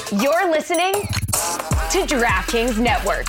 You're listening to DraftKings Network.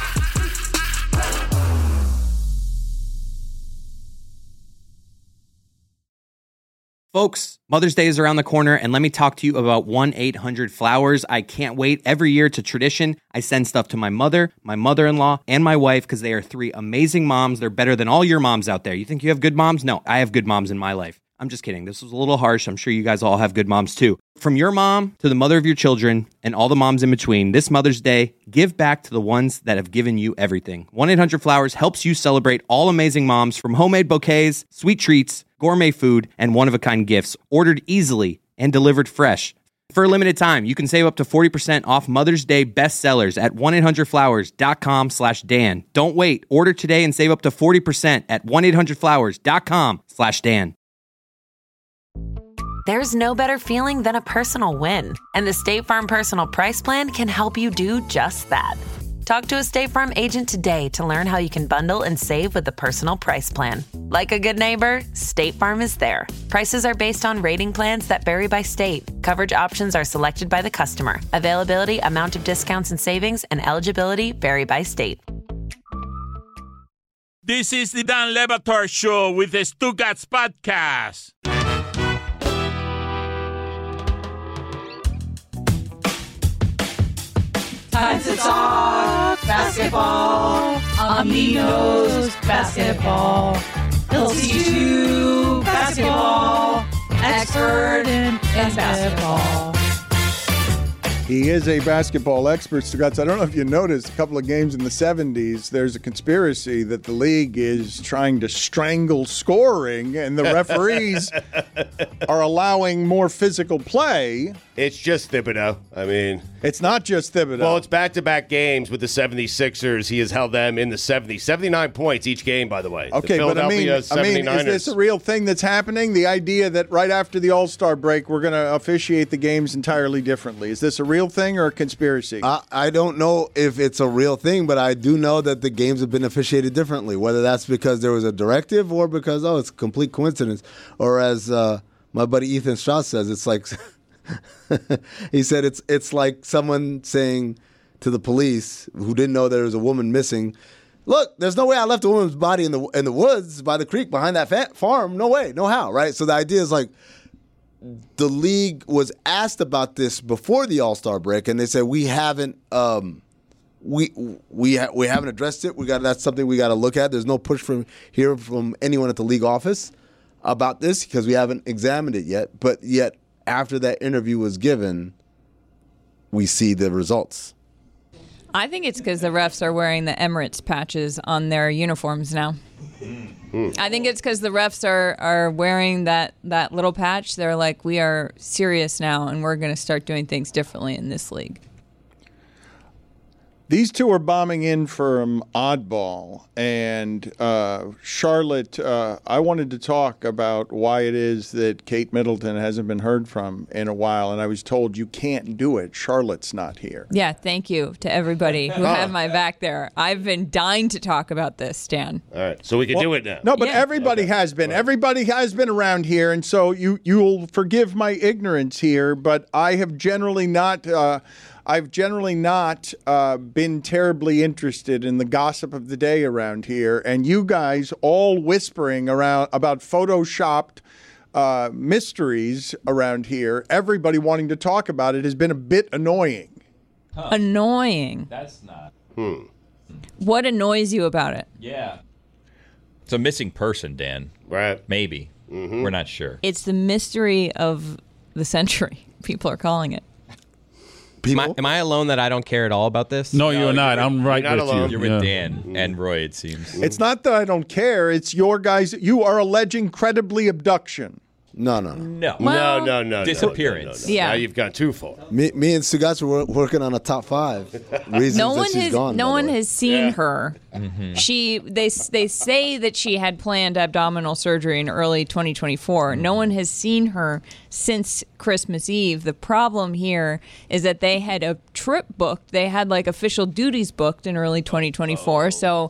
Folks, Mother's Day is around the corner, and let me talk to you about 1-800-Flowers. I can't wait. Every year, it's a tradition. I send stuff to my mother, my mother-in-law, and my wife because they are three amazing moms. They're better than all your moms out there. You think you have good moms? No, I have good moms in my life. I'm just kidding. This was a little harsh. I'm sure you guys all have good moms too. From your mom to the mother of your children and all the moms in between, this Mother's Day, give back to the ones that have given you everything. 1-800-Flowers helps you celebrate all amazing moms, from homemade bouquets, sweet treats, gourmet food, and one-of-a-kind gifts, ordered easily and delivered fresh. For a limited time, you can save up to 40% off Mother's Day bestsellers at 1-800-Flowers.com/Dan. Don't wait. Order today and save up to 40% at 1-800-Flowers.com/Dan. There's no better feeling than a personal win, and the State Farm Personal Price Plan can help you do just that. Talk to a State Farm agent today to learn how you can bundle and save with the Personal Price Plan. Like a good neighbor, State Farm is there. Prices are based on rating plans that vary by state. Coverage options are selected by the customer. Availability, amount of discounts and savings, and eligibility vary by state. This is the Dan Le Batard Show with the Stugats Podcast. Time to talk basketball. Amigos basketball. He'll teach you basketball. Expert in basketball. He is a basketball expert, Stugats. I don't know if you noticed, a couple of games in the 70s, there's a conspiracy that the league is trying to strangle scoring, and the referees are allowing more physical play. It's just Thibodeau. I mean, it's not just Thibodeau. Well, it's back-to-back games with the 76ers. He has held them in the 70s. 79 points each game, by the way. Okay, but I mean, is this a real thing that's happening? The idea that right after the All-Star break, we're going to officiate the games entirely differently. Is this a real thing or a conspiracy? I don't know if it's a real thing, but I do know that the games have been officiated differently, whether that's because there was a directive or because, it's a complete coincidence. Or as my buddy Ethan Strauss says, it's like... he said it's like someone saying to the police who didn't know there was a woman missing, look, there's no way I left a woman's body in the woods by the creek behind that farm. No way, no how, right? So the idea is like the league was asked about this before the All-Star break, and they said we haven't we haven't addressed it. That's something we got to look at. There's no push from anyone at the league office about this because we haven't examined it yet. But yet, after that interview was given, we see the results. I think it's because the refs are wearing the Emirates patches on their uniforms now. I think it's because the refs are wearing that little patch. They're like, we are serious now, and we're going to start doing things differently in this league. These two are bombing in from Oddball, and Charlotte, I wanted to talk about why it is that Kate Middleton hasn't been heard from in a while, and I was told you can't do it. Charlotte's not here. Yeah, thank you to everybody who had my back there. I've been dying to talk about this, Stan. All right, so we can do it now. No, but everybody has been. Everybody has been around here, and so you'll forgive my ignorance here, but I have generally not... I've generally not been terribly interested in the gossip of the day around here, and you guys all whispering around about photoshopped mysteries around here, everybody wanting to talk about it has been a bit annoying. Huh. Annoying? That's not. What annoys you about it? Yeah. It's a missing person, Dan. Right. Maybe. Mm-hmm. We're not sure. It's the mystery of the century, people are calling it. Am I alone that I don't care at all about this? No, you're not. I'm right with you. You're with Dan and Roy, it seems. It's not that I don't care. It's your guys. You are alleging credibly abduction. No. No. Disappearance. No. Yeah. Now you've gone too far. Me and Stugats were working on a top 5 reasons that she's gone. No one has seen her. Mm-hmm. They say that she had planned abdominal surgery in early 2024. No one has seen her since Christmas Eve. The problem here is that they had a trip booked. They had like official duties booked in early 2024. So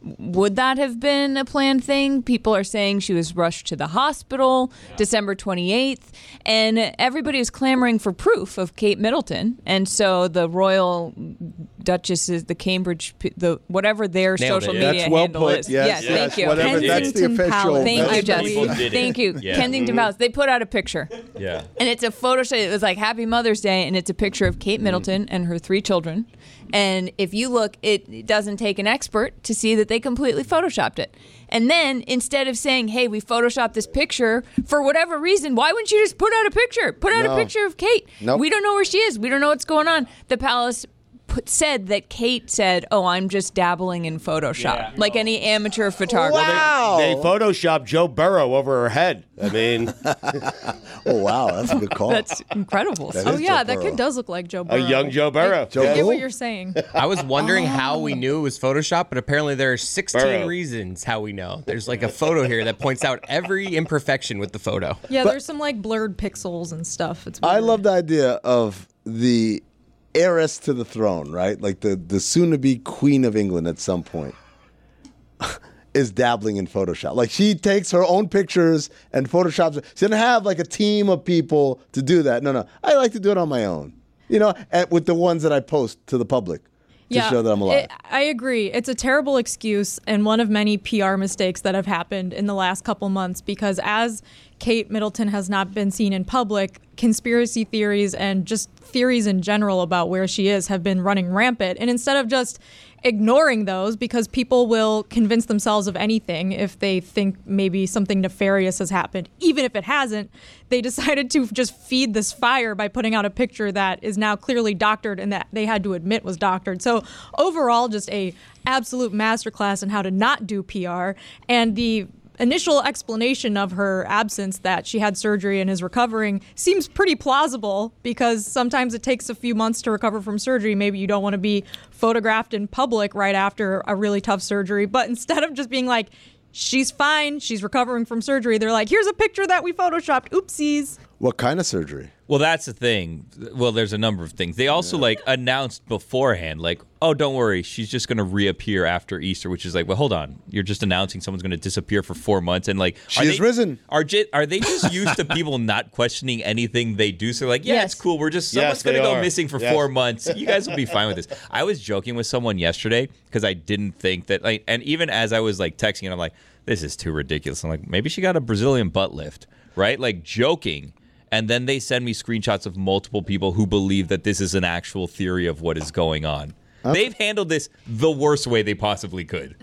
would that have been a planned thing? People are saying she was rushed to the hospital December 28th, and everybody was clamoring for proof of Kate Middleton. And so the Royal Duchesses, the Cambridge, whatever their Nailed social it. media That's well handle put. is. Yes, thank you. whatever, that's the official. Thank you, That's people Jess. did it. Thank you. Yeah. Kensington Palace. They put out a picture. Yeah. And it's a photo shoot. It was like Happy Mother's Day, and it's a picture of Kate Middleton and her 3 children. And if you look, it doesn't take an expert to see that they completely photoshopped it. And then instead of saying, hey, we photoshopped this picture for whatever reason, why wouldn't you just put out a picture? Put out a picture of Kate. Nope. We don't know where she is. We don't know what's going on. The palace said that Kate said, oh, I'm just dabbling in Photoshop, like any amateur photographer. Wow. They photoshopped Joe Burrow over her head. I mean, Oh, wow. That's a good call. That's incredible. That Oh is yeah, Joe that Burrow. kid does look like Joe a Burrow. young Joe Burrow. Joe I get Burrow? what you're saying. I was wondering how we knew it was Photoshop, but apparently there are 16 Burrow. reasons how we know. There's like a photo here that points out every imperfection with the photo. Yeah, there's some like blurred pixels and stuff. It's I weird. love the idea of the heiress to the throne, right? Like the soon-to-be Queen of England at some point is dabbling in Photoshop. Like she takes her own pictures and Photoshops. She doesn't have like a team of people to do that. No. I like to do it on my own. You know, and with the ones that I post to the public to show that I'm alive. I agree. It's a terrible excuse and one of many PR mistakes that have happened in the last couple months because as Kate Middleton has not been seen in public, conspiracy theories and just theories in general about where she is have been running rampant. And instead of just ignoring those, because people will convince themselves of anything if they think maybe something nefarious has happened, even if it hasn't, they decided to just feed this fire by putting out a picture that is now clearly doctored and that they had to admit was doctored. So overall, just a absolute masterclass in how to not do PR. And the initial explanation of her absence, that she had surgery and is recovering, seems pretty plausible because sometimes it takes a few months to recover from surgery. Maybe you don't want to be photographed in public right after a really tough surgery. But instead of just being like, she's fine, she's recovering from surgery, they're like, here's a picture that we photoshopped. Oopsies. What kind of surgery? Well, that's the thing. Well, there's a number of things. They also announced beforehand, like, oh, don't worry, she's just going to reappear after Easter, which is like, well, hold on, you're just announcing someone's going to disappear for 4 months, and like, She is risen. Are they just used to people not questioning anything they do? So like, yeah, Yes. it's cool. We're just Yes, someone's going to they go are. missing for Yes. 4 months. You guys will be fine with this. I was joking with someone yesterday because I didn't think that, like, and even as I was like texting, and I'm like, this is too ridiculous. I'm like, maybe she got a Brazilian butt lift, right? Like joking. And then they send me screenshots of multiple people who believe that this is an actual theory of what is going on. They've handled this the worst way they possibly could.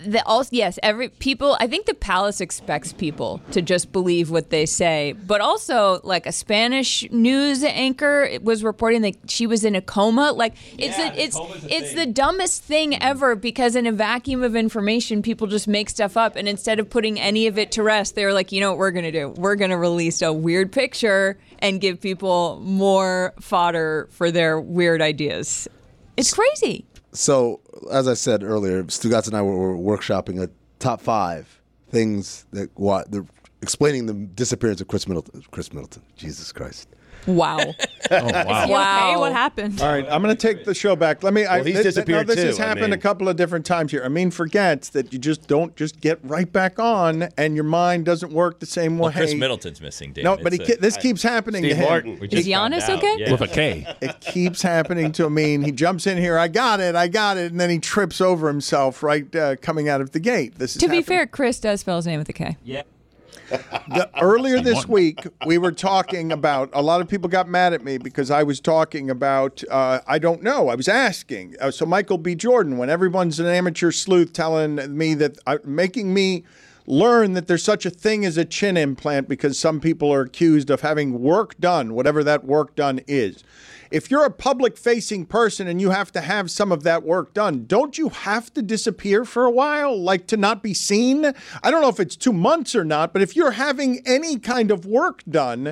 I think the palace expects people to just believe what they say, but also like a Spanish news anchor was reporting that she was in a coma. Like it's the dumbest thing ever because in a vacuum of information, people just make stuff up. And instead of putting any of it to rest, they're like, you know what we're going to do? We're going to release a weird picture and give people more fodder for their weird ideas. It's crazy. So, as I said earlier, Stugatz and I were workshopping a top 5 things that they're explaining the disappearance of Chris Middleton. Jesus Christ. Wow. Oh, wow. Okay, what happened? All right, I'm going to take the show back. Let me. he's disappeared this too, has happened a couple of different times here. Amin forgets that you just don't just get right back on, and your mind doesn't work the same way. Well, Chris Middleton's missing, David. No, but this keeps happening Steve to him. Martin. We Is just found Giannis out. okay? Yeah. With a K. It keeps happening to Amin. He jumps in here. I got it, and then he trips over himself right coming out of the gate. This is To be happening. fair, Chris does spell his name with a K. Yeah. Earlier this week, we were talking about, a lot of people got mad at me because I was talking about, I don't know, I was asking. So Michael B. Jordan, when everyone's an amateur sleuth telling me that, making me learn that there's such a thing as a chin implant because some people are accused of having work done, whatever that work done is. If you're a public-facing person and you have to have some of that work done, don't you have to disappear for a while, like to not be seen? I don't know if it's 2 months or not, but if you're having any kind of work done,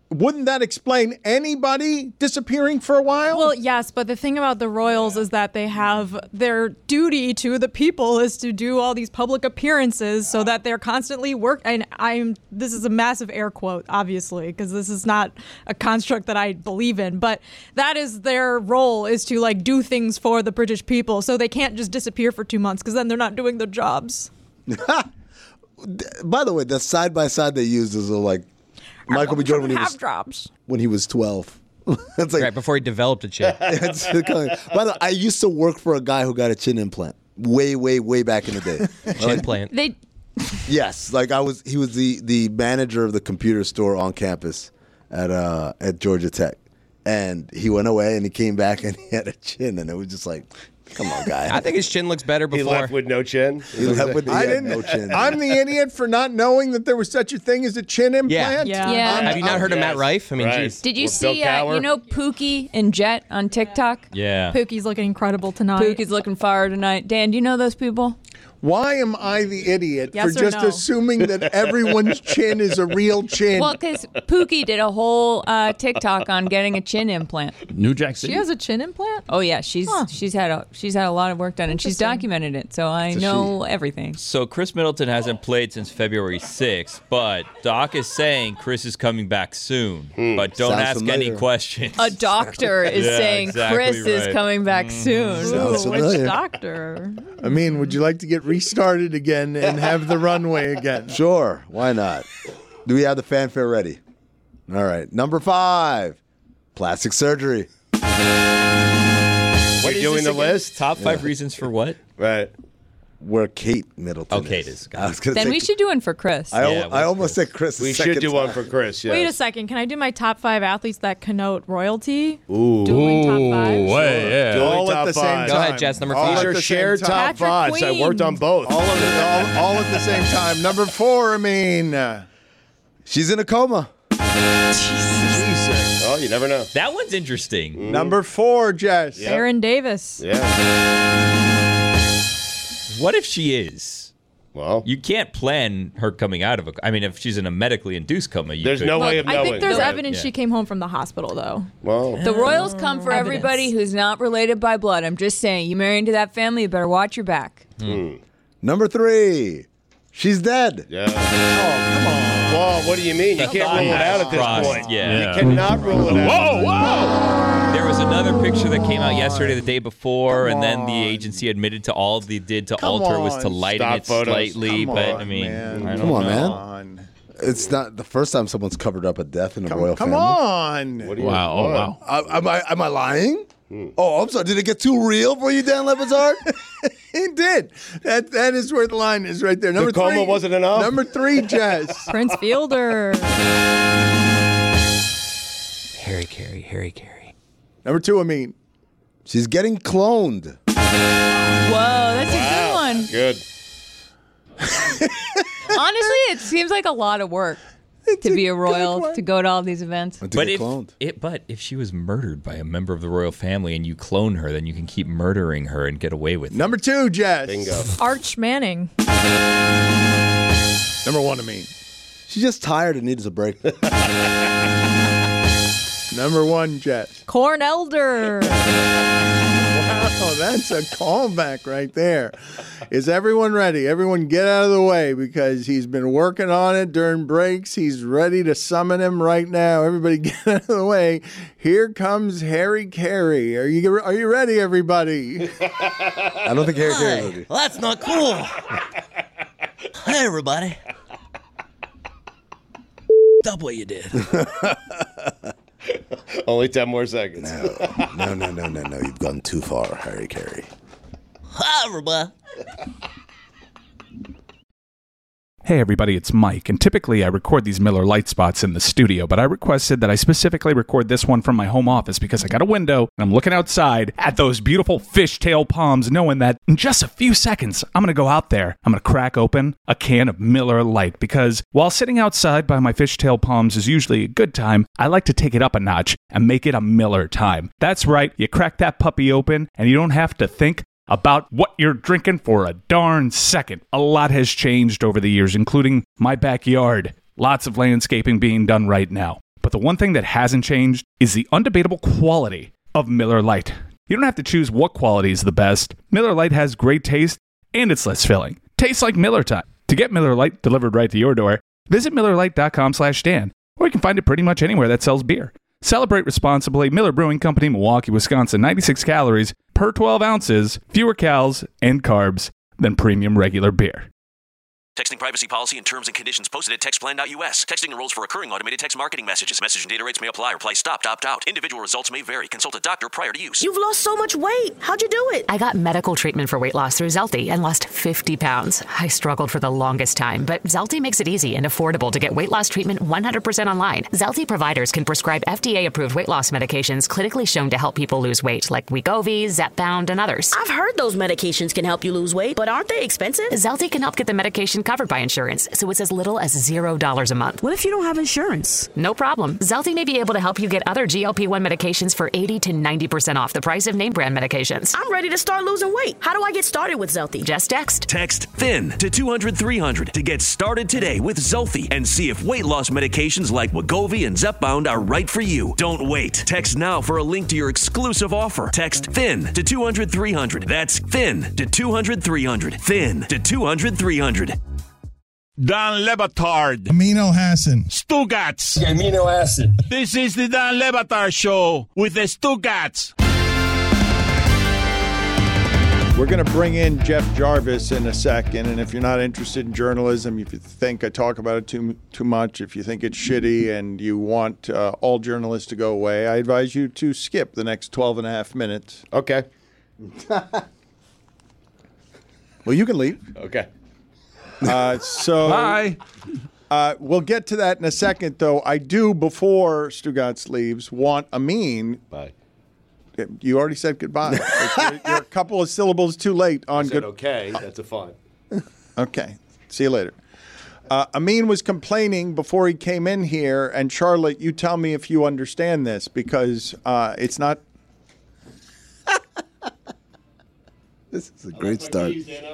wouldn't that explain anybody disappearing for a while? Well, yes, but the thing about the royals is that they have their duty to the people is to do all these public appearances so that they're constantly and this is a massive air quote, obviously, because this is not a construct that I believe in, but that is their role, is to like do things for the British people, so they can't just disappear for 2 months because then they're not doing their jobs. By the way, the side-by-side they used is like Michael B. Jordan when he was 12. It's like right before he developed a chin. By the way, I used to work for a guy who got a chin implant way back in the day. Chin implant. Yes, like he was the manager of the computer store on campus at Georgia Tech, and he went away and he came back and he had a chin, and it was just like, come on, guy. I think his chin looks better before. He left with no chin. No chin. I'm the idiot for not knowing that there was such a thing as a chin implant. Yeah. Have you not heard of Matt Rife? I mean, geez. Did you see, Pookie and Jet on TikTok? Yeah. Pookie's looking incredible tonight. Pookie's looking fire tonight. Dan, do you know those people? Why am I the idiot Yes for or just no? assuming that everyone's chin is a real chin? Well, because Pookie did a whole TikTok on getting a chin implant. New Jack City. She has a chin implant? Oh yeah, she's had a lot of work done, and she's documented it, so I know everything. So Chris Middleton hasn't played since February 6th, but Doc is saying Chris is coming back soon. But don't Sounds ask familiar. any questions. A doctor is Yeah, saying exactly Chris is right. coming back soon. Sounds Ooh, which familiar. doctor? I mean, would you like to get restarted again and have the runway again? Sure, why not? Do we have the fanfare ready? All right, number 5, plastic surgery. What You're is doing this the again? list? Top 5 reasons for what? Right. Where Kate Middleton Okay, it is. is. I was gonna Then say, we should do one for Chris. I almost said Chris. We should do one for Chris. Yes. Wait a second. Can I do my top 5 athletes that connote royalty? Ooh. Dueling top 5? Way, yeah. Dueling All at top the same five. time. Go ahead, Jess, number All five. These at are the shared same time. top fives. I worked on both. All at the same time. Number 4, I mean. She's in a coma. Jesus. Oh, you never know. That one's interesting. Number 4, Jess. Yeah. Aaron Davis. Yeah. What if she is? Well, You can't plan her coming out of a... I mean, if she's in a medically induced coma, you there's could. no way of I knowing. think there's Right. evidence she came home from the hospital, though. Well, The royals come for Evidence. everybody who's not related by blood. I'm just saying, you marry into that family, you better watch your back. Number 3, she's dead. yeah. Oh, come on. Well, what do you mean? You can't rule it out at this Crossed, point. yeah. You cannot rule it out. Whoa! There was another picture that came out yesterday, the day before, and then the agency admitted to all they did to alter was to lighten Stock it photos. slightly. Come But on, I mean, man. I don't Come on, know. man. It's not the first time someone's covered up a death in a royal Come family. on. What do you Wow. Oh, want? wow. Am I lying? Oh, I'm sorry. Did it get too real for you, Dan Levinzard? It did. That is where the line is right there. Number The coma 3 wasn't enough? Number 3, Jess. Prince Fielder. Harry Carey. Number 2, I mean. She's getting cloned. Whoa, that's a good one. Good. Honestly, it seems like a lot of work to be a royal, to go to all these events. And to But get cloned. if she was murdered by a member of the royal family and you clone her, then you can keep murdering her and get away with it. Number 2, Jess. Bingo. Arch Manning. Number 1, I mean. She's just tired and needs a break. Number 1, Jess. Corn Elder. Wow, that's a callback right there. Is everyone ready? Everyone get out of the way because he's been working on it during breaks. He's ready to summon him right now. Everybody get out of the way. Here comes Harry Carey. Are you ready, everybody? I don't think Harry Carey will be. Well, that's not cool. Hi, everybody. Stop what you did. Only 10 more seconds. No. You've gone too far, Harry Carey. Hi, everybody. Hey everybody, it's Mike, and typically I record these Miller Lite spots in the studio, but I requested that I specifically record this one from my home office because I got a window and I'm looking outside at those beautiful fishtail palms, knowing that in just a few seconds I'm going to go out there, I'm going to crack open a can of Miller Lite, because while sitting outside by my fishtail palms is usually a good time, I like to take it up a notch and make it a Miller time. That's right, you crack that puppy open and you don't have to think about what you're drinking for a darn second. A lot has changed over the years, including my backyard. Lots of landscaping being done right now. But the one thing that hasn't changed is the undebatable quality of Miller Lite. You don't have to choose what quality is the best. Miller Lite has great taste, and it's less filling. Tastes like Miller time. To get Miller Lite delivered right to your door, visit MillerLite.com/Dan, or you can find it pretty much anywhere that sells beer. Celebrate responsibly. Miller Brewing Company, Milwaukee, Wisconsin. 96 calories per 12 ounces, fewer calories and carbs than premium regular beer. Texting privacy policy and terms and conditions posted at textplan.us. Texting enrolls for recurring automated text marketing messages. Message and data rates may apply. Reply stopped, opt out. Individual results may vary. Consult a doctor prior to use. You've lost so much weight. How'd you do it? I got medical treatment for weight loss through Zelty and lost 50 pounds. I struggled for the longest time, but Zelty makes it easy and affordable to get weight loss treatment 100% online. Zelty providers can prescribe FDA-approved weight loss medications clinically shown to help people lose weight, like Wegovy, Zepbound, and others. I've heard those medications can help you lose weight, but aren't they expensive? Zelty can help get the medication covered by insurance, so it's as little as $0 a month. What if you don't have insurance? No problem. Zelty may be able to help you get other GLP-1 medications for 80 to 90% off the price of name brand medications. I'm ready to start losing weight. How do I get started with Zelty? Just text. Text THIN to 200-300 to get started today with Zelty and see if weight loss medications like Wegovy and Zepbound are right for you. Don't wait. Text now for a link to your exclusive offer. Text THIN to 200-300. That's THIN to 200-300. THIN to 200-300. Dan Le Batard. Amino Hassan. Stugats. Amino acid. This is the Dan Le Batard Show with the Stugats. We're going to bring in Jeff Jarvis in a second, and if you're not interested in journalism, if you think I talk about it too much, if you think it's shitty and you want all journalists to go away, I advise you to skip the next 12 and a half minutes. Okay. Well, you can leave. Okay. Bye. We'll get to that in a second, though. I do, before Stugats leaves, want Amin. Bye. You already said goodbye. You're a couple of syllables too late on good. Okay, that's a fine. Okay. See you later. Amin was complaining before he came in here, and Charlotte, you tell me if you understand this, because it's not. This is a great start.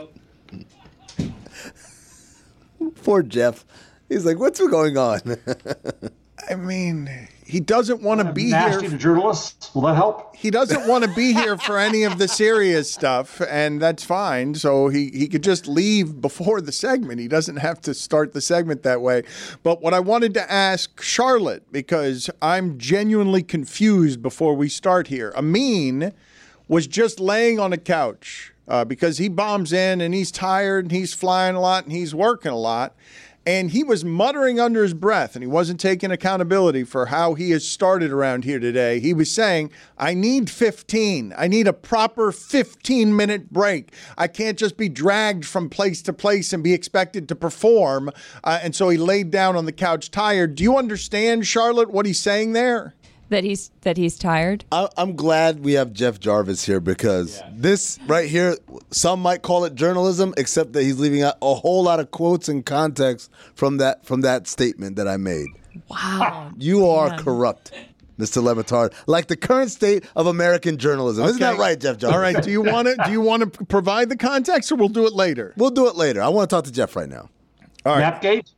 Poor Jeff. He's like, what's going on? I mean, he doesn't want to be nasty here. to journalists. Will that help? He doesn't want to be here for any of the serious stuff, and that's fine. So he could just leave before the segment. He doesn't have to start the segment that way. But what I wanted to ask Charlotte, because I'm genuinely confused before we start here. Amin was just laying on a couch because he bombs in and he's tired and he's flying a lot and he's working a lot. And he was muttering under his breath, and he wasn't taking accountability for how he has started around here today. He was saying, I need 15. I need a proper 15-minute break. I can't just be dragged from place to place and be expected to perform. And so he laid down on the couch tired. Do you understand, Charlotte, what he's saying there? That he's tired. I'm glad we have Jeff Jarvis here because this right here, some might call it journalism, except that he's leaving out a whole lot of quotes and context from that statement that I made. Wow. You are corrupt, Mr. Le Batard, like the current state of American journalism. Isn't that right, Jeff Jarvis? All right. Do you want to provide the context, or we'll do it later? We'll do it later. I want to talk to Jeff right now. All right. Napgate?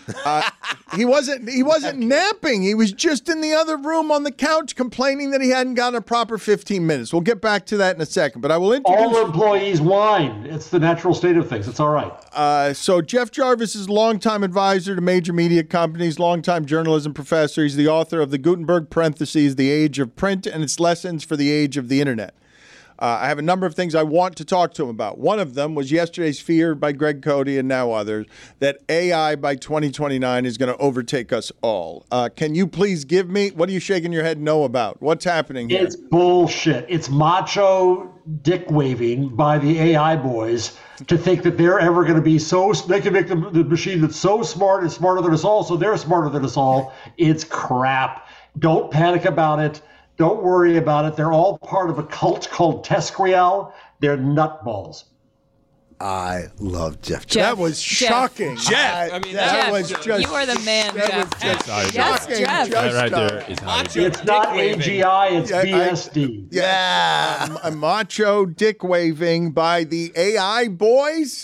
He wasn't napping. He was just in the other room on the couch complaining that he hadn't gotten a proper 15 minutes. We'll get back to that in a second, but I will introduce... All employees whine. It's the natural state of things. It's all right. So Jeff Jarvis is longtime advisor to major media companies, longtime journalism professor. He's the author of the Gutenberg Parentheses, The Age of Print and Its Lessons for the Age of the Internet. I have a number of things I want to talk to him about. One of them was yesterday's fear by Greg Cody and now others that AI by 2029 is going to overtake us all. Can you please give me, what are you shaking your head no about? What's happening here? It's bullshit. It's macho dick waving by the AI boys to think that they're ever going to be they can make the machine that's so smart and smarter than us all, so they're smarter than us all. It's crap. Don't panic about it. Don't worry about it. They're all part of a cult called Tescriel. They're nutballs. I love Jeff. That was shocking. Jeff. That was just... You are the man, Jeff. Yes, Jeff. That right there is how you do it. It's not AGI, it's BSD. Yeah. A macho dick waving by the AI boys.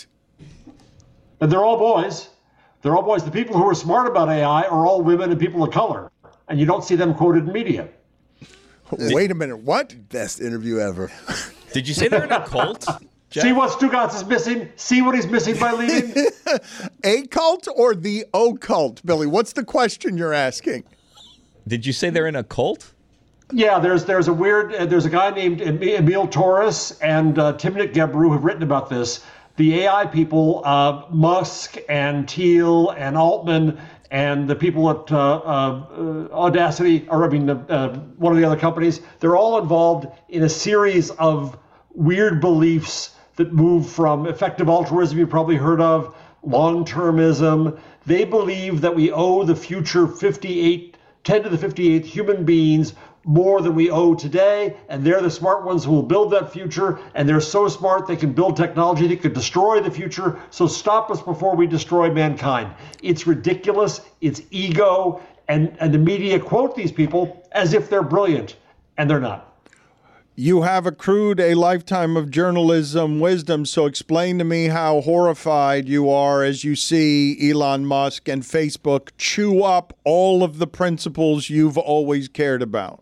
And they're all boys. They're all boys. The people who are smart about AI are all women and people of color. and you don't see them quoted in media. Wait a minute, what? Best interview ever. Did you say they're in a cult? Jeff? See what Stugatz is missing? See what he's missing by leaving? A cult or the occult, Billy? What's the question you're asking? Did you say they're in a cult? Yeah, there's a guy named Emil Torres and Timnit Gebru have written about this. The AI people, Musk and Thiel and Altman and the people at Audacity, one of the other companies, they're all involved in a series of weird beliefs that move from effective altruism you probably heard of, long-termism. They believe that we owe the future 10 to the 58th human beings more than we owe today, and they're the smart ones who will build that future, and they're so smart they can build technology that could destroy the future, so stop us before we destroy mankind. It's ridiculous, it's ego, and the media quote these people as if they're brilliant, and they're not. You have accrued a lifetime of journalism wisdom, so explain to me how horrified you are as you see Elon Musk and Facebook chew up all of the principles you've always cared about.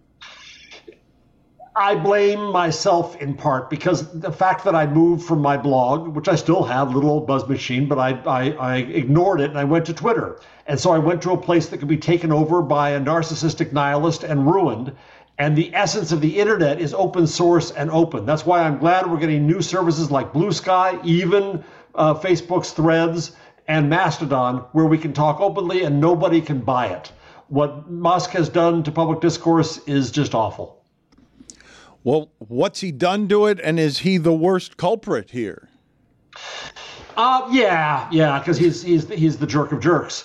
I blame myself in part because the fact that I moved from my blog, which I still have, little old buzz machine, but I ignored it and I went to Twitter. And so I went to a place that could be taken over by a narcissistic nihilist and ruined. And the essence of the internet is open source and open. That's why I'm glad we're getting new services like Blue Sky, even Facebook's Threads and Mastodon, where we can talk openly and nobody can buy it. What Musk has done to public discourse is just awful. Well, what's he done to it, and is he the worst culprit here? Yeah, because he's the jerk of jerks.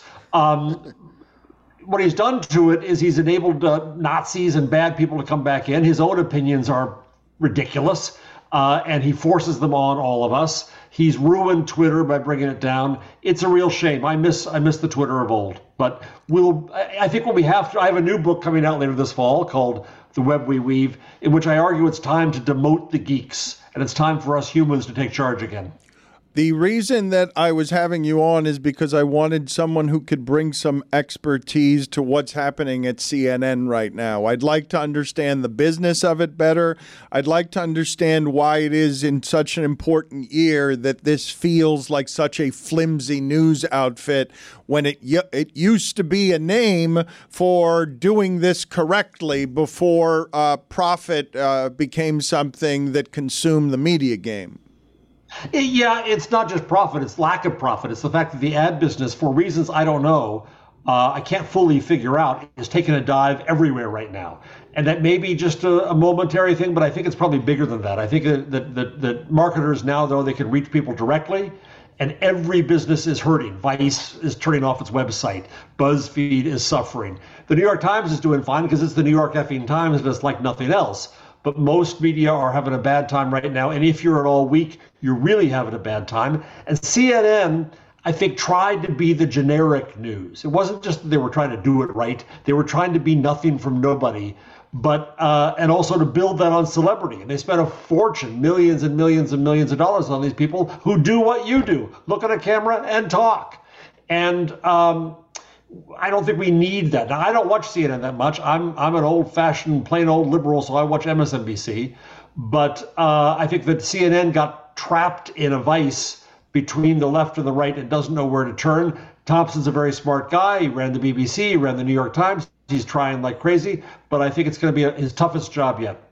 What he's done to it is he's enabled Nazis and bad people to come back in. His own opinions are ridiculous, and he forces them on all of us. He's ruined Twitter by bringing it down. It's a real shame. I miss the Twitter of old. But I think what we have to, I have a new book coming out later this fall called The Web We Weave, in which I argue it's time to demote the geeks, and it's time for us humans to take charge again. The reason that I was having you on is because I wanted someone who could bring some expertise to what's happening at CNN right now. I'd like to understand the business of it better. I'd like to understand why it is in such an important year that this feels like such a flimsy news outfit when it used to be a name for doing this correctly before profit became something that consumed the media game. Yeah, it's not just profit, it's lack of profit. It's the fact that the ad business, for reasons I don't know, I can't fully figure out, is taking a dive everywhere right now. And that may be just a momentary thing, but I think it's probably bigger than that. I think that marketers now, though, they can reach people directly, and every business is hurting. Vice is turning off its website. BuzzFeed is suffering. The New York Times is doing fine because it's the New York effing Times and it's like nothing else. But most media are having a bad time right now. And if you're at all weak, you're really having a bad time. And CNN, I think, tried to be the generic news. It wasn't just that they were trying to do it right. They were trying to be nothing from nobody, but and also to build that on celebrity. And they spent a fortune, millions and millions and millions of dollars on these people who do what you do, look at a camera and talk. And I don't think we need that. Now, I don't watch CNN that much. I'm an old-fashioned, plain old liberal, so I watch MSNBC. But I think that CNN got trapped in a vice between the left and the right and doesn't know where to turn. Thompson's a very smart guy. He ran the BBC, he ran the New York Times. He's trying like crazy, but I think it's going to be his toughest job yet.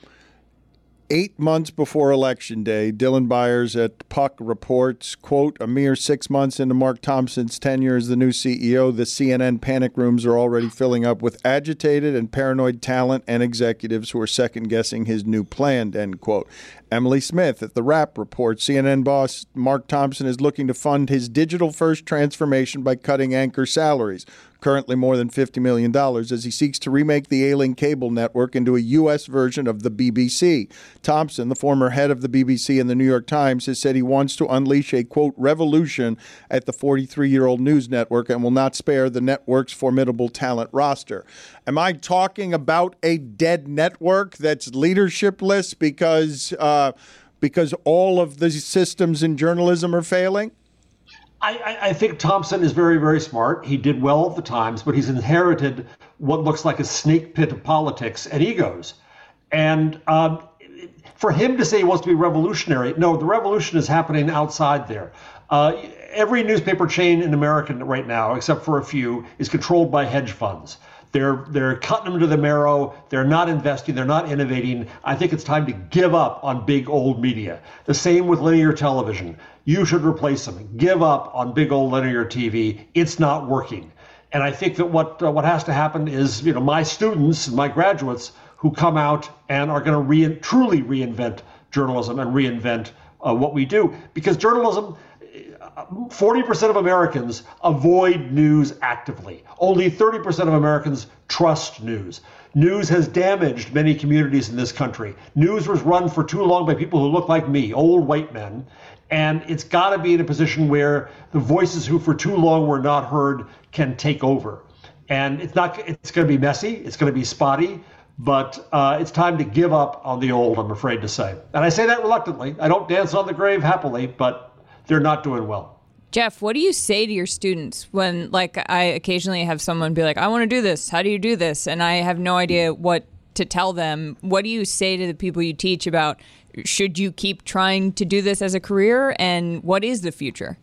8 months before Election Day, Dylan Byers at Puck reports, quote, a mere 6 months into Mark Thompson's tenure as the new CEO, the CNN panic rooms are already filling up with agitated and paranoid talent and executives who are second-guessing his new plan, end quote. Emily Smith at The Wrap reports CNN boss Mark Thompson is looking to fund his digital-first transformation by cutting anchor salaries, currently more than $50 million, as he seeks to remake the ailing cable network into a U.S. version of the BBC. Thompson, the former head of the BBC and the New York Times, has said he wants to unleash a, quote, revolution at the 43-year-old news network and will not spare the network's formidable talent roster. Am I talking about a dead network that's leadershipless because all of the systems in journalism are failing? I think Thompson is very, very smart. He did well at the Times, but he's inherited what looks like a snake pit of politics and egos. And for him to say he wants to be revolutionary, no, the revolution is happening outside there. Every newspaper chain in America right now, except for a few, is controlled by hedge funds. They're cutting them to the marrow. They're not investing. They're not innovating. I think it's time to give up on big old media. The same with linear television. You should replace them. Give up on big old linear TV. It's not working. And I think that what has to happen is, my students, my graduates who come out and are going to truly reinvent journalism and reinvent what we do. Because journalism, 40% of Americans avoid news actively. Only 30% of Americans trust news. News has damaged many communities in this country. News was run for too long by people who look like me, old white men. And it's got to be in a position where the voices who for too long were not heard can take over. And it's going to be messy. It's going to be spotty. But it's time to give up on the old, I'm afraid to say. And I say that reluctantly. I don't dance on the grave happily, but they're not doing well. Jeff, what do you say to your students when, I occasionally have someone be like, I want to do this. How do you do this? And I have no idea what to tell them. What do you say to the people you teach about, should you keep trying to do this as a career? And what is the future?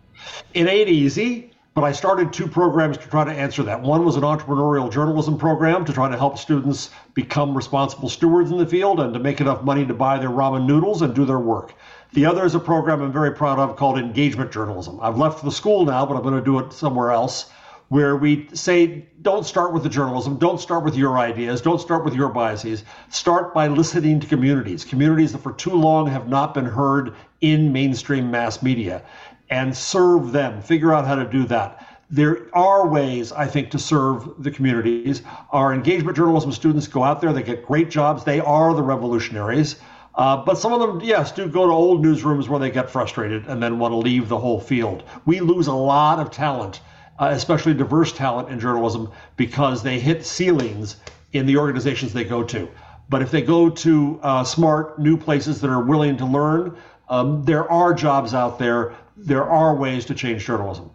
It ain't easy, but I started 2 programs to try to answer that. One was an entrepreneurial journalism program to try to help students become responsible stewards in the field and to make enough money to buy their ramen noodles and do their work. The other is a program I'm very proud of called engagement journalism. I've left the school now, but I'm going to do it somewhere else, where we say, don't start with the journalism, don't start with your ideas, don't start with your biases. Start by listening to communities that for too long have not been heard in mainstream mass media, and serve them. Figure out how to do that. There are ways, I think, to serve the communities. Our engagement journalism students go out there, they get great jobs, they are the revolutionaries. But some of them, yes, do go to old newsrooms where they get frustrated and then want to leave the whole field. We lose a lot of talent, especially diverse talent in journalism, because they hit ceilings in the organizations they go to. But if they go to smart, new places that are willing to learn, there are jobs out there. There are ways to change journalism.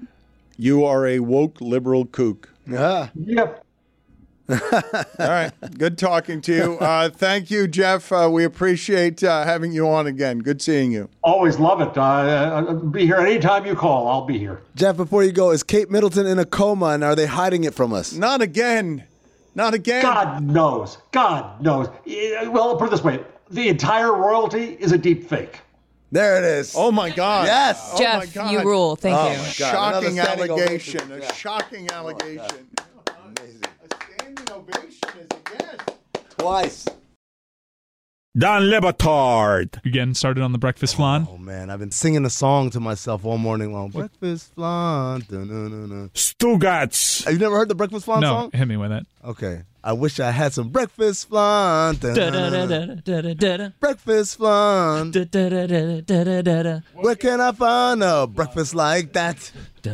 You are a woke liberal kook. Yeah. Yep. All right. Good talking to you. Thank you, Jeff. We appreciate having you on again. Good seeing you. Always love it. I'll be here anytime you call. I'll be here. Jeff, before you go, is Kate Middleton in a coma, and are they hiding it from us? Not again. Not again. God knows. God knows. Well, put it this way. The entire royalty is a deep fake. There it is. Oh, my God. Yes. Oh, Jeff, my God. you rule. Thank you. My God. Shocking Another standing allegation. ovation. A shocking allegation. Amazing. A standing ovation is a yes. Twice. Dan Le Batard. You getting started on the breakfast flan? Oh, man. I've been singing a song to myself all morning long. Breakfast flan. Dun-dun-dun-dun. Stugats. Have you never heard the breakfast flan song? No, hit me with it. Okay. I wish I had some breakfast flan. Breakfast flan. Where can I find a breakfast like that?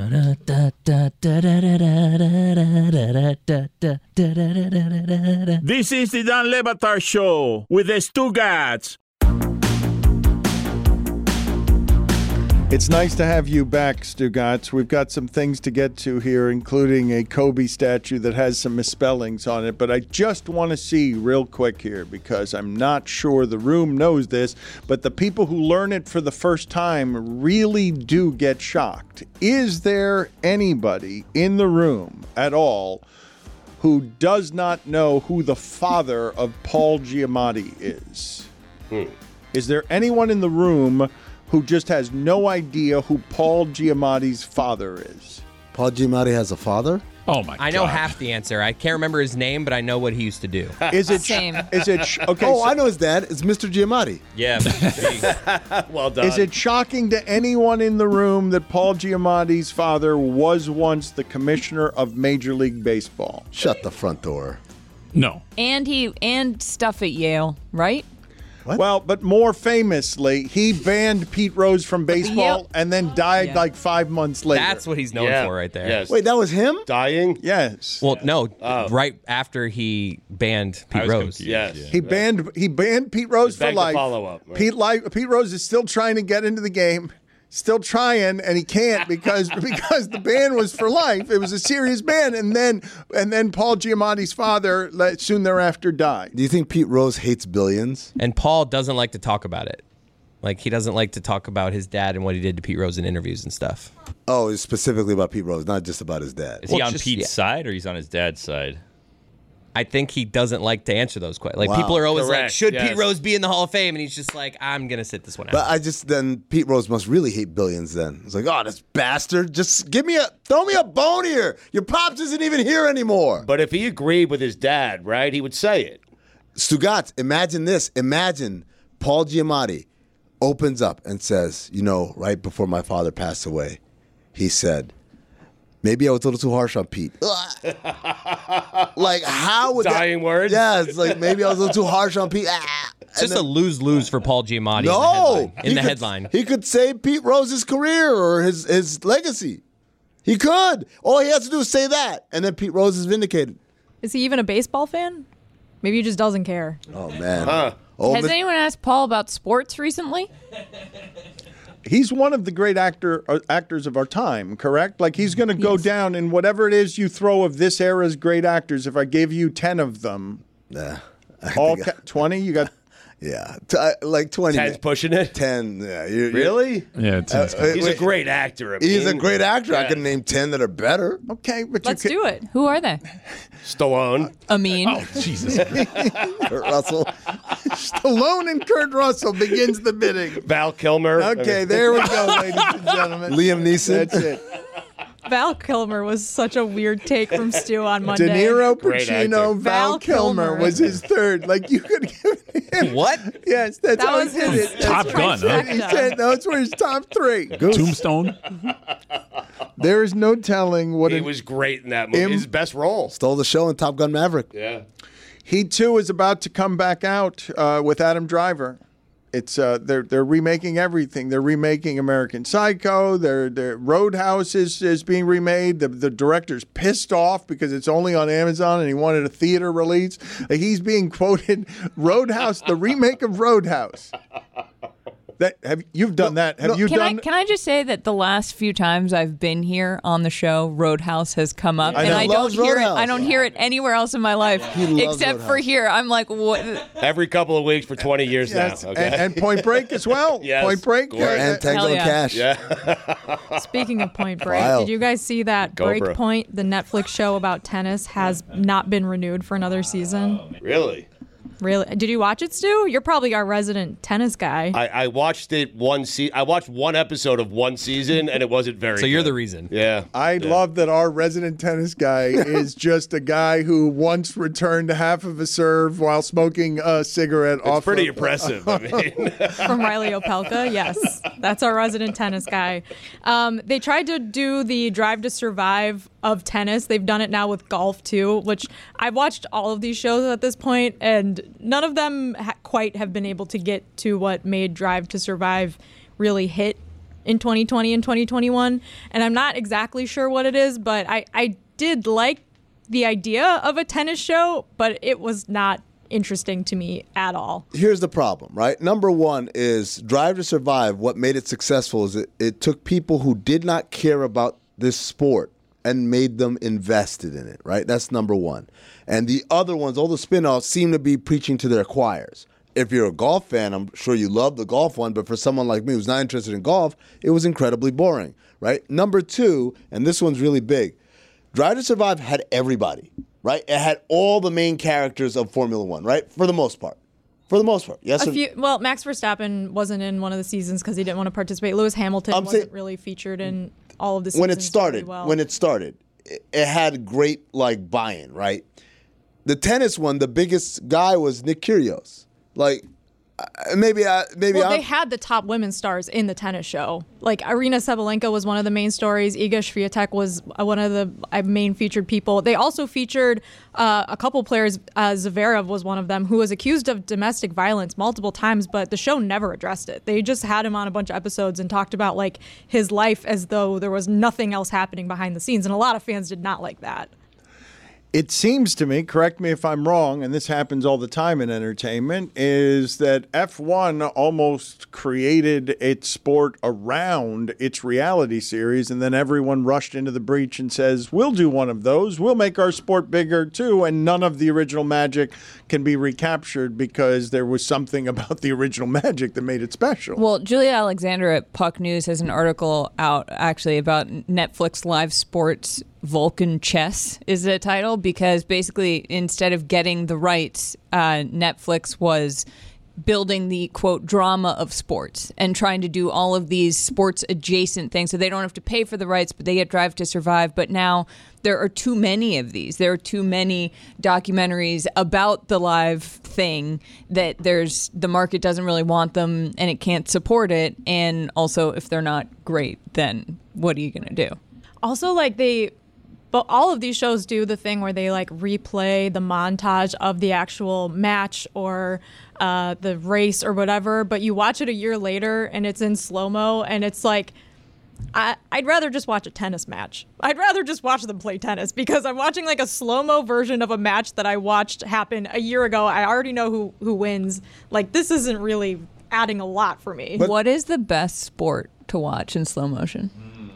This is the Dan Le Batard Show with the Stugats. It's nice to have you back, Stugats. We've got some things to get to here, including a Kobe statue that has some misspellings on it. But I just want to see real quick here, because I'm not sure the room knows this, but the people who learn it for the first time really do get shocked. Is there anybody in the room at all who does not know who the father of Paul Giamatti is? Is there anyone in the room who just has no idea who Paul Giamatti's father is? Paul Giamatti has a father? Oh, my God. I know half the answer. I can't remember his name, but I know what he used to do. Is it? Same. Is it? Okay. Oh, I know his dad. It's Mr. Giamatti. Yeah. Well done. Is it shocking to anyone in the room that Paul Giamatti's father was once the commissioner of Major League Baseball? Shut the front door. No. And stuff at Yale, right? What? Well, but more famously, he banned Pete Rose from baseball and then died like 5 months later. That's what he's known for right there. Yes. Wait, that was him? Dying? Yes. Well, no, right after he banned Pete Rose. confused. Yes. Yeah. He banned Pete Rose for Back to life. follow up, right. Pete Rose is still trying to get into the game. still trying, and he can't because the ban was for life. It was a serious ban, and then Paul Giamatti's father soon thereafter died. Do you think Pete Rose hates billions? And Paul doesn't like to talk about it. Like, he doesn't like to talk about his dad and what he did to Pete Rose in interviews and stuff. Oh, it's specifically about Pete Rose, not just about his dad. Is he on Pete's side or he's on his dad's side? I think he doesn't like to answer those questions. Like, Wow. people are always like, Correct, should yes. Pete Rose be in the Hall of Fame? And he's just like, I'm going to sit this one out. But then Pete Rose must really hate billions then. It's like, oh, this bastard, just throw me a bone here. Your pops isn't even here anymore. But if he agreed with his dad, right, he would say it. Stugotz, imagine this. Imagine Paul Giamatti opens up and says, right before my father passed away, he said, maybe I was a little too harsh on Pete. Like, how would Dying words? Yeah, it's like, maybe I was a little too harsh on Pete. It's just a lose-lose for Paul Giamatti in the headline. He could save Pete Rose's career or his legacy. He could. All he has to do is say that, and then Pete Rose is vindicated. Is he even a baseball fan? Maybe he just doesn't care. Oh, man. Has anyone asked Paul about sports recently? He's one of the great actors of our time, correct? Like, he's going to go down in whatever it is you throw of this era's great actors. If I gave you 10 of them, 20, you got... Yeah, like 20. 10's pushing it? 10, yeah. Really? Yeah, he's a great actor. He's a great actor. Yeah. I can name 10 that are better. Okay, but let's do it. Who are they? Stallone. Amin. Oh, Jesus. Kurt Russell. Stallone and Kurt Russell begins the bidding. Val Kilmer. Okay, there we go, ladies and gentlemen. Liam Neeson. That's it. Val Kilmer was such a weird take from Stu on Monday. De Niro, Pacino, Val Kilmer was his third. Like, you could give him... What? Yes, that's how was he did his it. Top Gun, huh? He said those were his top three. Tombstone. There is no telling what he was great in that movie. His best role. Stole the show in Top Gun Maverick. Yeah. He, too, is about to come back out with Adam Driver. It's they're remaking everything. They're remaking American Psycho. Their Roadhouse is being remade. The director's pissed off because it's only on Amazon and he wanted a theater release. He's being quoted, Roadhouse, the remake of Roadhouse. You've done that? Have you done? Can I just say that the last few times I've been here on the show, Roadhouse has come up, and I don't hear it. I don't hear it anywhere else in my life except for here. I'm like, what? Every couple of weeks for 20 years now. Okay. And Point Break as well. Yes, Point Break and Tango and Cash. Yeah. Speaking of Point Break, Wild. did you guys see that Breakpoint, the Netflix show about tennis, has not been renewed for another season? Really? Really? Did you watch it, Stu? You're probably our resident tennis guy. I watched it I watched one episode of one season, and it wasn't very So you're good. the reason. Yeah. I love that our resident tennis guy is just a guy who once returned half of a serve while smoking a cigarette It's off. pretty impressive. I mean, From Riley Opelka, yes. That's our resident tennis guy. They tried to do the Drive to Survive of tennis. They've done it now with golf, too, which I've watched all of these shows at this point, and none of them quite have been able to get to what made Drive to Survive really hit in 2020 and 2021. And I'm not exactly sure what it is, but I did like the idea of a tennis show, but it was not interesting to me at all. Here's the problem, right? Number one is Drive to Survive. What made it successful is it took people who did not care about this sport and made them invested in it, right? That's number one. And the other ones, all the spin-offs, seem to be preaching to their choirs. If you're a golf fan, I'm sure you love the golf one, but for someone like me who's not interested in golf, it was incredibly boring, right? Number two, and this one's really big, Drive to Survive had everybody, right? It had all the main characters of Formula One, right? For the most part. Yes. Well, Max Verstappen wasn't in one of the seasons because he didn't want to participate. Lewis Hamilton wasn't really featured in all of the seasons. When it started, it had great buy-in, right? The tennis one, the biggest guy was Nick Kyrgios. They had the top women stars in the tennis show. Like Arina Sabalenka was one of the main stories. Iga Swiatek was one of the main featured people. They also featured a couple players. Zverev was one of them, who was accused of domestic violence multiple times, but the show never addressed it. They just had him on a bunch of episodes and talked about his life as though there was nothing else happening behind the scenes, and a lot of fans did not like that. It seems to me, correct me if I'm wrong, and this happens all the time in entertainment, is that F1 almost created its sport around its reality series, and then everyone rushed into the breach and says, we'll do one of those. We'll make our sport bigger, too, and none of the original magic can be recaptured because there was something about the original magic that made it special. Well, Julia Alexander at Puck News has an article out, actually, about Netflix Live Sports Vulcan Chess is the title, because basically instead of getting the rights, Netflix was building the, quote, drama of sports and trying to do all of these sports adjacent things. So they don't have to pay for the rights, but they get Drive to Survive. But now there are too many of these. There are too many documentaries about the live thing that the market doesn't really want them and it can't support it. And also, if they're not great, then what are you going to do? Also, but all of these shows do the thing where they replay the montage of the actual match or the race or whatever, but you watch it a year later and it's in slow-mo, and it's like, I'd rather just watch a tennis match. I'd rather just watch them play tennis, because I'm watching a slow-mo version of a match that I watched happen a year ago. I already know who wins. This isn't really adding a lot for me. What is the best sport to watch in slow motion?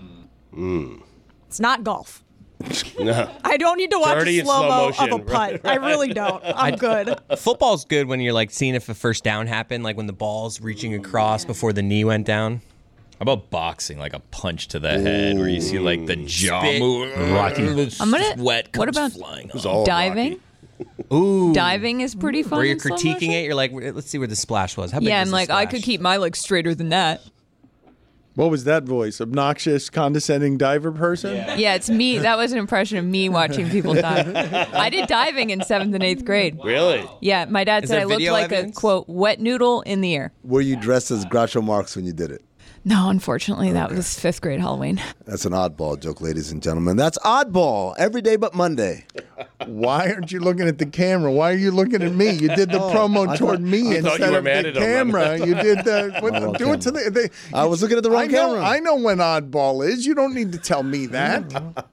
It's not golf. No. I don't need to watch a slow-mo of a putt. Right. I really don't. I'm good. Football's good when you're seeing if a first down happened, when the ball's reaching across before the knee went down. How about boxing, a punch to the head where you see the jaw move, sweat comes what about flying diving? Ooh, diving is pretty fun. Where you're in slow critiquing motion? it, you're let's see where the splash was. How big Yeah, was I'm the I splash? could keep my legs straighter than that. What was that voice? Obnoxious, condescending diver person? Yeah, it's me. That was an impression of me watching people dive. I did diving in 7th and 8th grade. Really? Yeah, my dad Is said there I looked video like evidence? a, quote, wet noodle in the air. Were you dressed as Groucho Marx when you did it? No, unfortunately, that was 5th grade Halloween. That's an oddball joke, ladies and gentlemen. That's oddball. Every day but Monday. Why aren't you looking at the camera? Why are you looking at me? You did the promo toward me instead of the camera. You did the do it to the. I was looking at the wrong camera. I know when oddball is. You don't need to tell me that.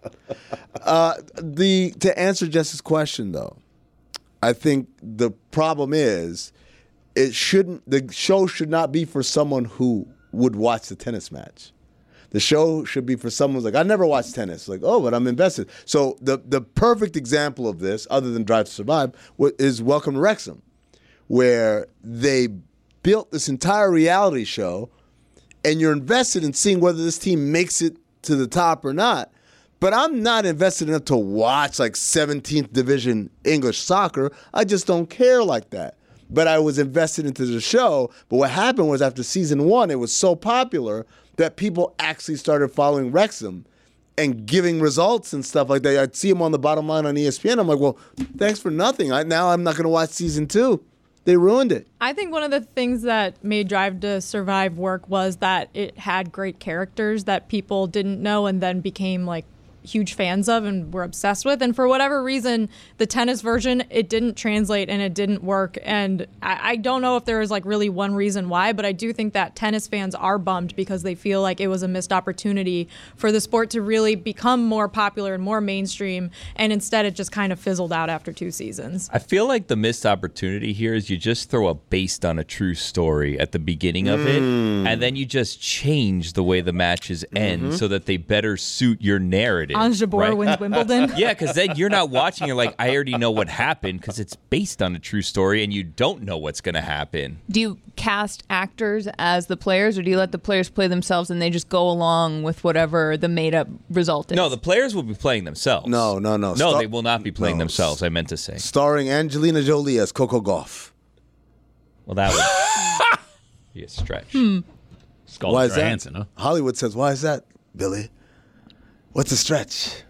To answer Jess's question, though, I think the problem is the show should not be for someone who would watch the tennis match. The show should be for someone who's I never watched tennis. But I'm invested. So the perfect example of this, other than Drive to Survive, is Welcome to Wrexham, where they built this entire reality show, and you're invested in seeing whether this team makes it to the top or not. But I'm not invested enough to watch 17th Division English soccer. I just don't care like that. But I was invested into the show. But what happened was after season 1, it was so popular that people actually started following Wrexham and giving results and stuff like that. I'd see them on the bottom line on ESPN. I'm like, well, thanks for nothing. Now I'm not going to watch season 2. They ruined it. I think one of the things that made Drive to Survive work was that it had great characters that people didn't know and then became huge fans of and were obsessed with. And for whatever reason, the tennis version, it didn't translate and it didn't work. And I don't know if there is really one reason why, but I do think that tennis fans are bummed because they feel like it was a missed opportunity for the sport to really become more popular and more mainstream. And instead it just kind of fizzled out after 2 seasons. I feel like the missed opportunity here is you just throw a based on a true story at the beginning of it, and then you just change the way the matches end so that they better suit your narrative. Ons Jabeur wins Wimbledon. Yeah, because then you're not watching. You're like, I already know what happened because it's based on a true story, and you don't know what's going to happen. Do you cast actors as the players, or do you let the players play themselves and they just go along with whatever the made-up result is? No, the players will be playing themselves. No. No, they will not be playing themselves, I meant to say. Starring Angelina Jolie as Coco Gauff. Well, that would be a stretch. Why is that? Huh? Hollywood says, why is that, Billy? What's a stretch?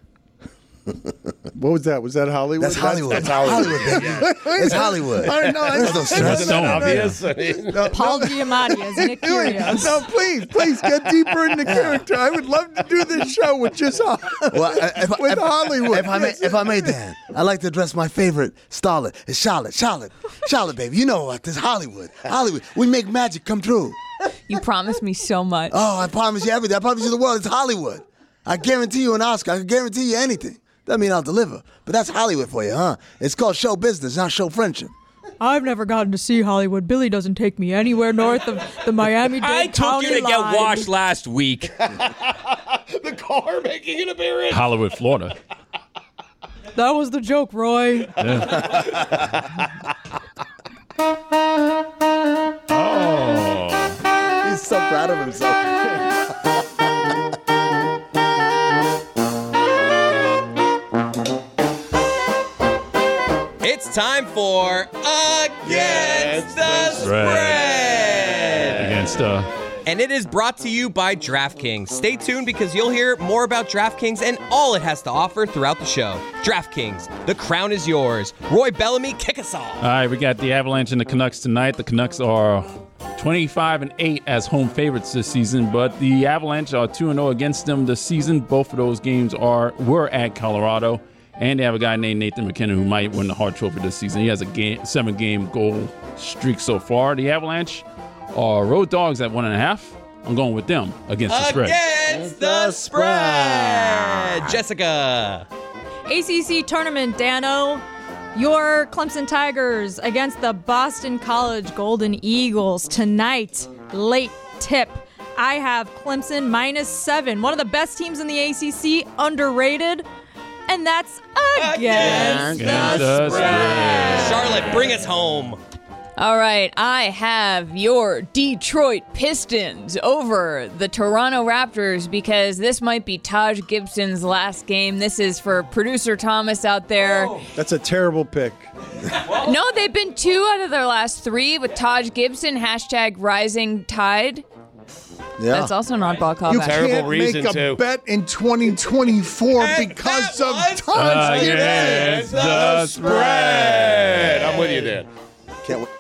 What was that? Was that Hollywood? That's Hollywood. That's Hollywood, baby. It's Hollywood. There's no stretch. That's so obvious. Paul Giamatti as Nick Kyrgios. No, please get deeper into character. I would love to do this show with just with Hollywood. If I may, Dan, I like to address my favorite starlet. It's Charlotte. Charlotte, baby. You know what? This is Hollywood. Hollywood. We make magic come true. You promised me so much. Oh, I promise you everything. I promise you the world. It's Hollywood. I guarantee you an Oscar. I can guarantee you anything. Doesn't mean I'll deliver. But that's Hollywood for you, huh? It's called show business, not show friendship. I've never gotten to see Hollywood. Billy doesn't take me anywhere north of the Miami-Dade I took County you to get line. washed last week. The car making an appearance. Hollywood, Florida. That was the joke, Roy. Oh. He's so proud of himself. It's time for Against the Spread. Against And it is brought to you by DraftKings. Stay tuned because you'll hear more about DraftKings and all it has to offer throughout the show. DraftKings, the crown is yours. Roy Bellamy, kick us off. All right, we got the Avalanche and the Canucks tonight. The Canucks are 25-8 as home favorites this season, but the Avalanche are 2-0 against them this season. Both of those games were at Colorado, and they have a guy named Nathan McKinnon who might win the Hart Trophy this season. He has a 7-game goal streak so far. The Avalanche are road dogs at 1.5. I'm going with them against the spread. Against the spread. Jessica. ACC tournament, Dano. Your Clemson Tigers against the Boston College Golden Eagles tonight. Late tip. I have Clemson -7. One of the best teams in the ACC, underrated. And that's against the spread. Charlotte, bring us home. All right, I have your Detroit Pistons over the Toronto Raptors because this might be Taj Gibson's last game. This is for producer Thomas out there. That's a terrible pick. No, they've been 2 out of their last 3 with Taj Gibson, #rising tide. Yeah. That's also an oddball callback. You can't make a bet in 2024 because of Taj Gibson. Against the spread. I'm with you, Dan. Can't wait.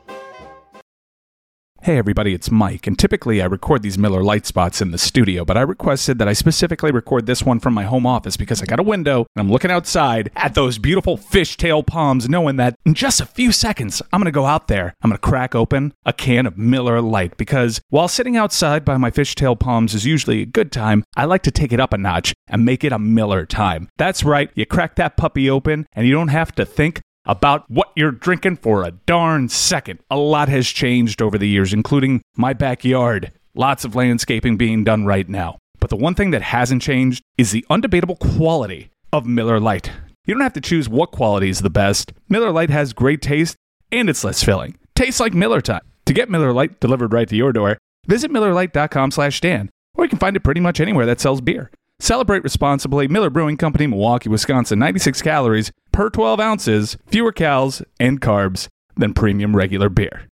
Hey everybody, it's Mike, and typically I record these Miller Lite spots in the studio, but I requested that I specifically record this one from my home office because I got a window and I'm looking outside at those beautiful fishtail palms, knowing that in just a few seconds, I'm going to go out there, I'm going to crack open a can of Miller Lite, because while sitting outside by my fishtail palms is usually a good time, I like to take it up a notch and make it a Miller time. That's right, you crack that puppy open and you don't have to think about what you're drinking for a darn second. A lot has changed over the years, including my backyard. Lots of landscaping being done right now. But the one thing that hasn't changed is the undebatable quality of Miller Lite. You don't have to choose what quality is the best. Miller Lite has great taste, and it's less filling. Tastes like Miller time. To get Miller Lite delivered right to your door, visit MillerLite.com/Dan, or you can find it pretty much anywhere that sells beer. Celebrate responsibly. Miller Brewing Company, Milwaukee, Wisconsin. 96 calories per 12 ounces, fewer calories and carbs than premium regular beer.